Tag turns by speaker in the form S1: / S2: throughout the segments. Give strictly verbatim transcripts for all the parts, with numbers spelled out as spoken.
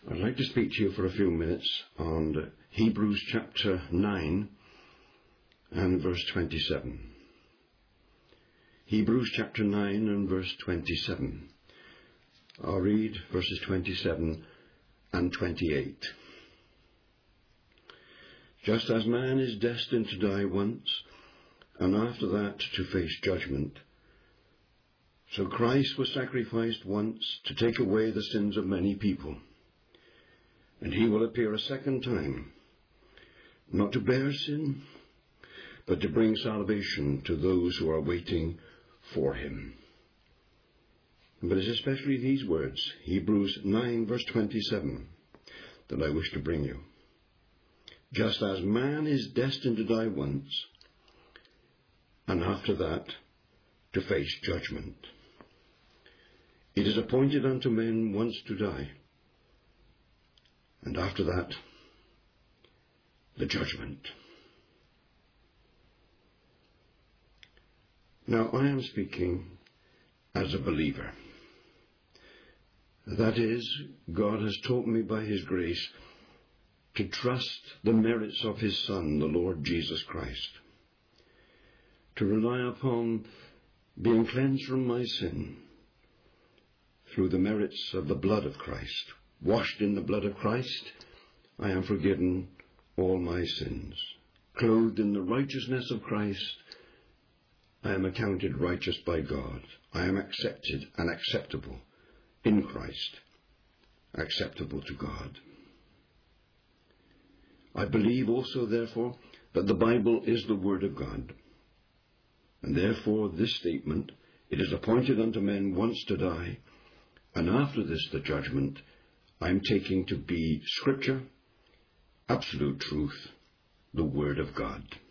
S1: I'd like to speak to you for a few minutes on Hebrews chapter nine and verse twenty-seven. Hebrews chapter nine and verse twenty-seven. I'll read verses twenty-seven and twenty-eight. Just as man is destined to die once, and after that to face judgment, so Christ was sacrificed once to take away the sins of many people. And he will appear a second time, not to bear sin, but to bring salvation to those who are waiting for him. But it's especially these words, Hebrews nine verse twenty-seven, that I wish to bring you. Just as man is destined to die once, and after that to face judgment. It is appointed unto men once to die, and after that, the judgment. Now, I am speaking as a believer. That is, God has taught me by his grace to trust the merits of his Son, the Lord Jesus Christ, to rely upon being cleansed from my sin through the merits of the blood of Christ. Washed in the blood of Christ, I am forgiven all my sins. Clothed in the righteousness of Christ, I am accounted righteous by God. I am accepted and acceptable in Christ, acceptable to God. I believe also, therefore, that the Bible is the Word of God. And therefore this statement, it is appointed unto men once to die, and after this the judgment, I am taking to be Scripture, absolute truth, the Word of God.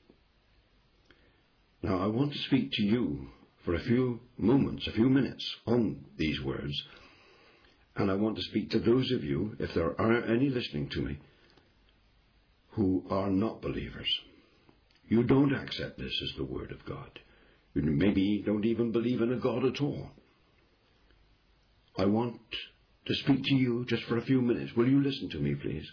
S1: Now I want to speak to you for a few moments, a few minutes on these words, and I want to speak to those of you, if there are any listening to me, who are not believers. You don't accept this as the Word of God. You maybe don't even believe in a God at all. I want to speak to you just for a few minutes. Will you listen to me, please?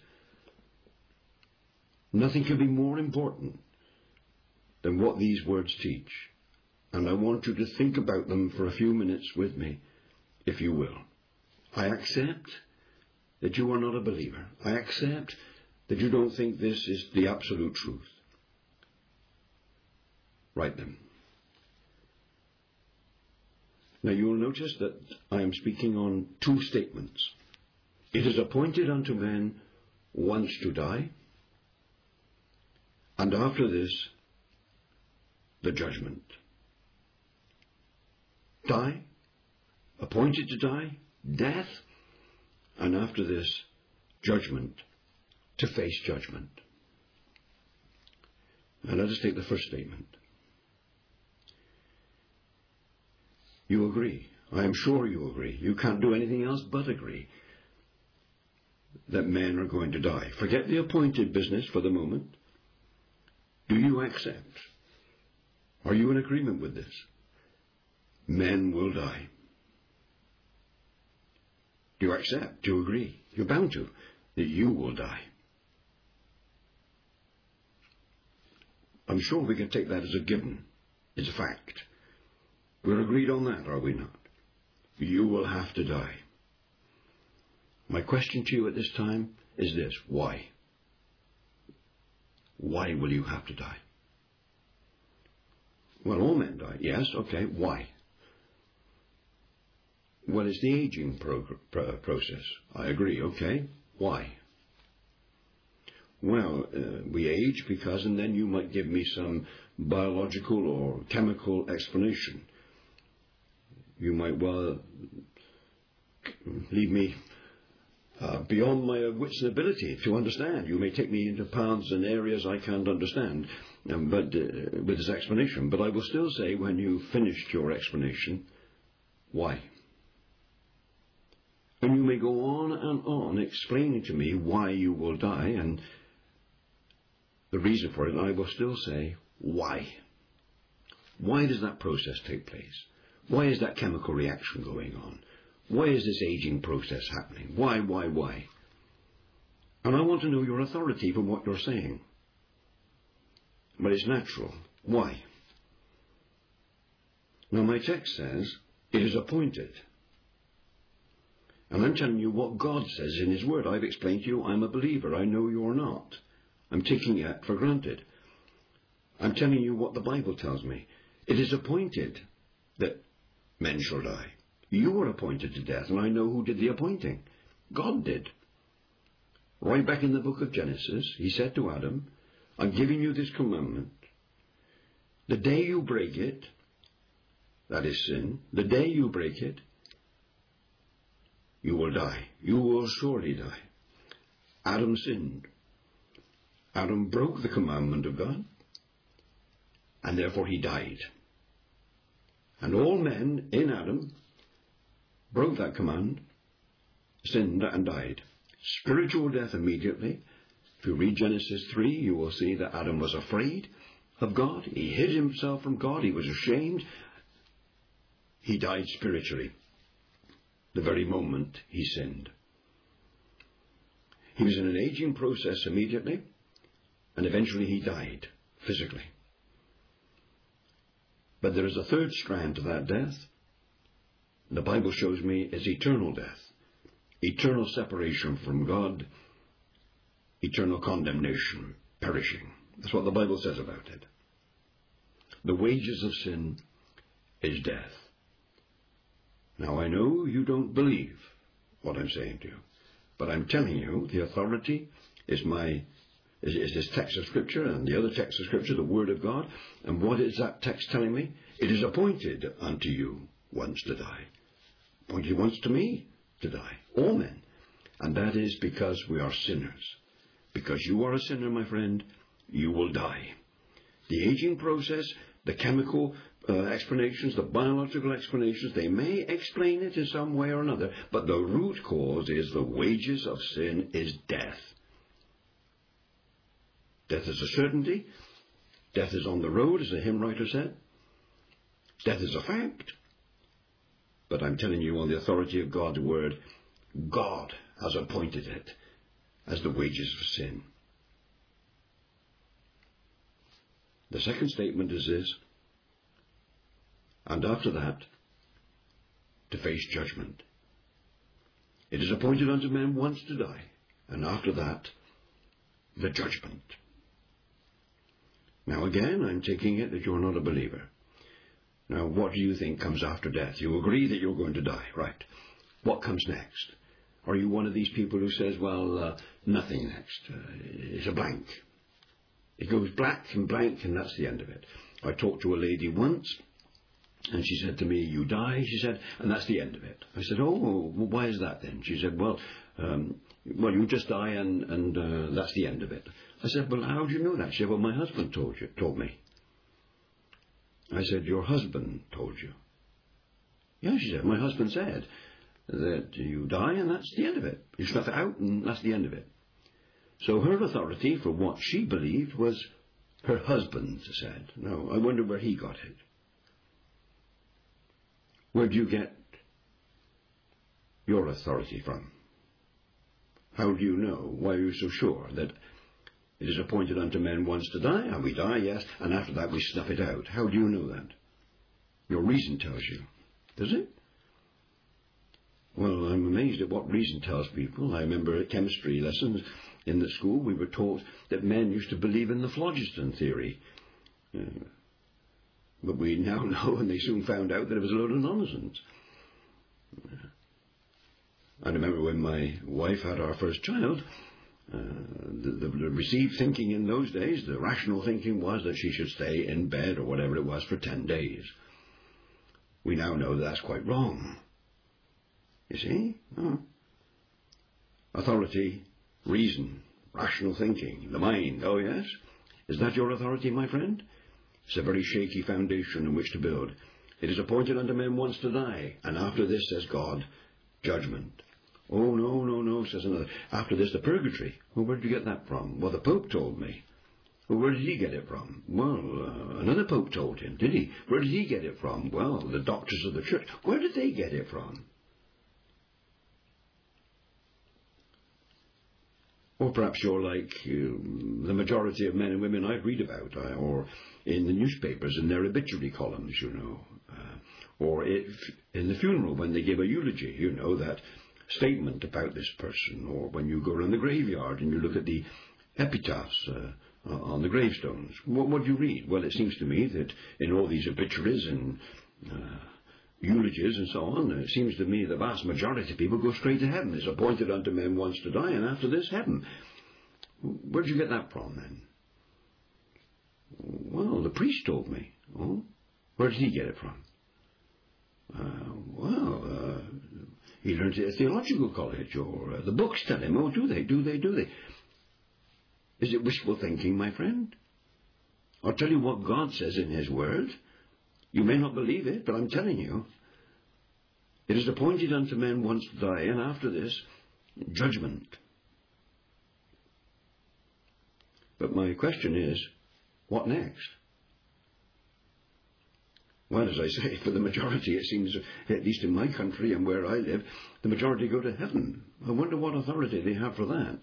S1: Nothing can be more important than what these words teach. And I want you to think about them for a few minutes with me, if you will. I accept that you are not a believer. I accept that you don't think this is the absolute truth. Right then. Now you will notice that I am speaking on two statements. It is appointed unto men once to die, and after this, the judgment. Die, appointed to die, death, and after this, judgment, to face judgment. Now let us take the first statement. You agree. I am sure you agree. You can't do anything else but agree that men are going to die. Forget the appointed business for the moment. Do you accept? Are you in agreement with this? Men will die. Do you accept? Do you agree? You're bound to. That you will die. I'm sure we can take that as a given. It's a fact. We're agreed on that, are we not? You will have to die. My question to you at this time is this. Why? Why will you have to die? Well, all men die. Yes, okay. Why? Well, it's the aging pro- pro- process. I agree. Okay. Why? Well, uh, we age because, and then you might give me some biological or chemical explanation. You might well leave me uh, beyond my wits and ability to understand. You may take me into paths and areas I can't understand um, but uh, with this explanation. But I will still say, when you've finished your explanation, why? And you may go on and on explaining to me why you will die and the reason for it, and I will still say, why? Why does that process take place? Why is that chemical reaction going on? Why is this aging process happening? Why, why, why? And I want to know your authority from what you're saying. But it's natural. Why? Now my text says, it is appointed. And I'm telling you what God says in His Word. I've explained to you I'm a believer. I know you're not. I'm taking it for granted. I'm telling you what the Bible tells me. It is appointed that men shall die. You were appointed to death, and I know who did the appointing. God did. Right back in the book of Genesis, He said to Adam, I'm giving you this commandment. The day you break it, that is sin, the day you break it, you will die. You will surely die. Adam sinned. Adam broke the commandment of God, and therefore he died. And all men in Adam broke that command, sinned and died. Spiritual death immediately. If you read Genesis three, you will see that Adam was afraid of God. He hid himself from God. He was ashamed. He died spiritually the very moment he sinned. He was in an aging process immediately, and eventually he died physically. But there is a third strand to that death. The Bible shows me is eternal death, eternal separation from God, eternal condemnation, perishing. That's what the Bible says about it. The wages of sin is death. Now I know you don't believe what I'm saying to you, but I'm telling you the authority is my is, is this text of Scripture and the other text of Scripture, the Word of God. And what is that text telling me? It is appointed unto you once to die. Appointed once to me to die. All men. And that is because we are sinners. Because you are a sinner, my friend, you will die. The aging process, the chemical uh, explanations, the biological explanations, they may explain it in some way or another, but the root cause is the wages of sin is death. Death is a certainty. Death is on the road, as the hymn writer said. Death is a fact. But I'm telling you on the authority of God's word, God has appointed it as the wages of sin. The second statement is this, and after that, to face judgment. It is appointed unto men once to die, and after that, the judgment. Now again, I'm taking it that you're not a believer. Now, what do you think comes after death? You agree that you're going to die, right? What comes next? Are you one of these people who says, well, uh, nothing next? Uh, it's a blank. It goes black and blank, and that's the end of it. I talked to a lady once, and she said to me, you die, she said, and that's the end of it. I said, oh, well, why is that then? She said, well, um, well, you just die, and, and uh, that's the end of it. I said, well, how do you know that? She said, well, my husband told you, told me. I said, your husband told you? Yeah, she said, my husband said that you die and that's the end of it. You snuff it out and that's the end of it. So her authority for what she believed was her husband said. Now, I wonder where he got it. Where do you get your authority from? How do you know? Why are you so sure that it is appointed unto men once to die, and we die, yes, and after that we snuff it out? How do you know that? Your reason tells you. Does it? Well, I'm amazed at what reason tells people. I remember at chemistry lessons in the school we were taught that men used to believe in the phlogiston theory. Uh, but we now know, and they soon found out, that it was a load of nonsense. Uh, I remember when my wife had our first child, Uh, the, the, the received thinking in those days, the rational thinking was that she should stay in bed or whatever it was for ten days. We now know that that's quite wrong. You see? Oh. Authority, reason, rational thinking, the mind, oh yes? Is that your authority, my friend? It's a very shaky foundation on which to build. It is appointed unto men once to die, and after this, says God, judgment. Oh, no, no, no, says another. After this, the purgatory. Well, where did you get that from? Well, the Pope told me. Well, where did he get it from? Well, uh, another Pope told him, did he? Where did he get it from? Well, the doctors of the church. Where did they get it from? Or perhaps you're like um, the majority of men and women I read about, uh, or in the newspapers in their obituary columns, you know. Uh, or if in the funeral when they give a eulogy, you know, that statement about this person. Or when you go around the graveyard and you look at the epitaphs uh, on the gravestones. What, what do you read? Well, it seems to me that in all these obituaries and uh, eulogies and so on, it seems to me the vast majority of people go straight to heaven. It's appointed unto men once to die, and after this, heaven. Where did you get that from, then? Well, the priest told me. Oh, where did he get it from? Uh, well, uh, he learned it at theological college, or uh, the books tell him. Oh, do they, do they, do they? Is it wishful thinking, my friend? I'll tell you what God says in His Word. You may not believe it, but I'm telling you. It is appointed unto men once to die, and after this, judgment. But my question is, what next? Well, as I say, for the majority, it seems, at least in my country and where I live, the majority go to heaven. I wonder what authority they have for that.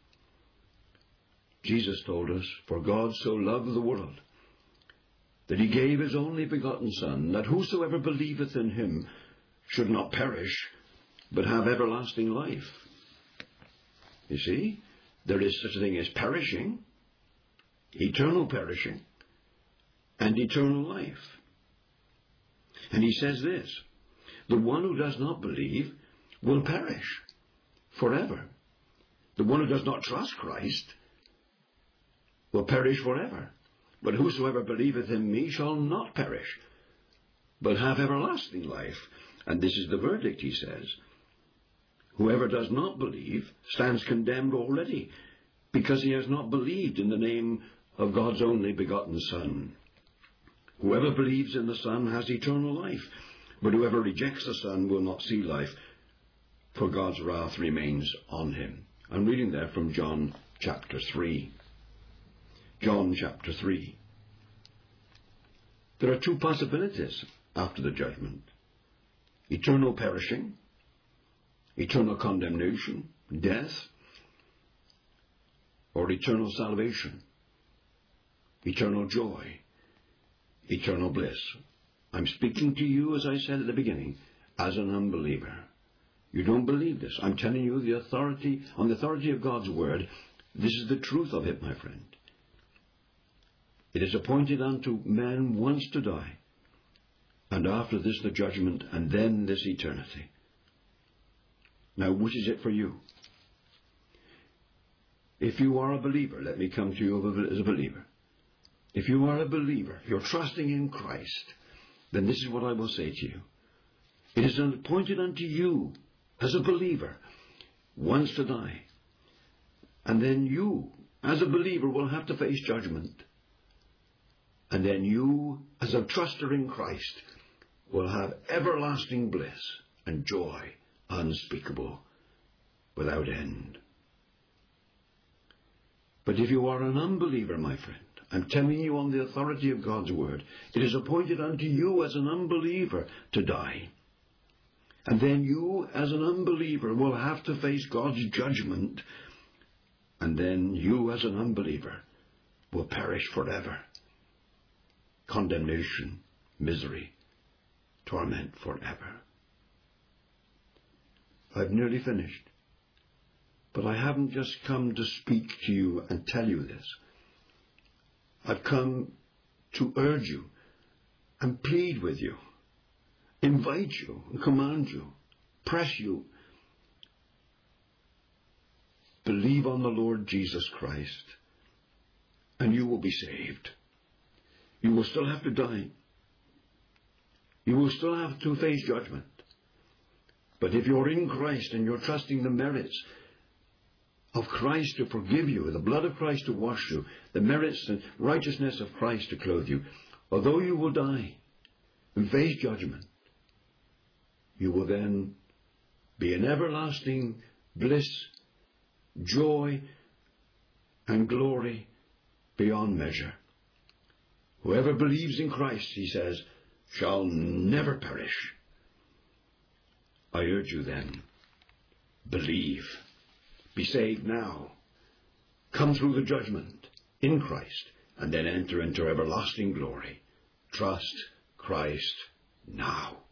S1: Jesus told us, for God so loved the world, that He gave His only begotten Son, that whosoever believeth in Him should not perish, but have everlasting life. You see, there is such a thing as perishing, eternal perishing, and eternal life. And He says this, the one who does not believe will perish forever. The one who does not trust Christ will perish forever. But whosoever believeth in me shall not perish, but have everlasting life. And this is the verdict, He says. Whoever does not believe stands condemned already, because he has not believed in the name of God's only begotten Son. Whoever believes in the Son has eternal life, but whoever rejects the Son will not see life, for God's wrath remains on him. I'm reading there from John chapter three. John chapter three. There are two possibilities after the judgment. Eternal perishing, eternal condemnation, death, or eternal salvation, eternal joy, eternal bliss. I'm speaking to you, as I said at the beginning, as an unbeliever. You don't believe this. I'm telling you the authority, on the authority of God's word, this is the truth of it, my friend. It is appointed unto man once to die, and after this the judgment, and then this eternity. Now, which is it for you? If you are a believer, let me come to you as a believer. If you are a believer, you're trusting in Christ, then this is what I will say to you. It is appointed unto you, as a believer, once to die. And then you, as a believer, will have to face judgment. And then you, as a truster in Christ, will have everlasting bliss and joy unspeakable, without end. But if you are an unbeliever, my friend, I'm telling you on the authority of God's word, it is appointed unto you as an unbeliever to die. And then you, as an unbeliever, will have to face God's judgment. And then you, as an unbeliever, will perish forever. Condemnation, misery, torment forever. I've nearly finished. But I haven't just come to speak to you and tell you this. I've come to urge you and plead with you, invite you and command you, press you. Believe on the Lord Jesus Christ, and you will be saved. You will still have to die. You will still have to face judgment. But if you're in Christ and you're trusting the merits of Christ to forgive you, the blood of Christ to wash you, the merits and righteousness of Christ to clothe you, although you will die and face judgment, you will then be in everlasting bliss, joy, and glory beyond measure. Whoever believes in Christ, he says, shall never perish. I urge you then, believe. Be saved now. come through the judgment in Christ, and then enter into everlasting glory. Trust Christ now.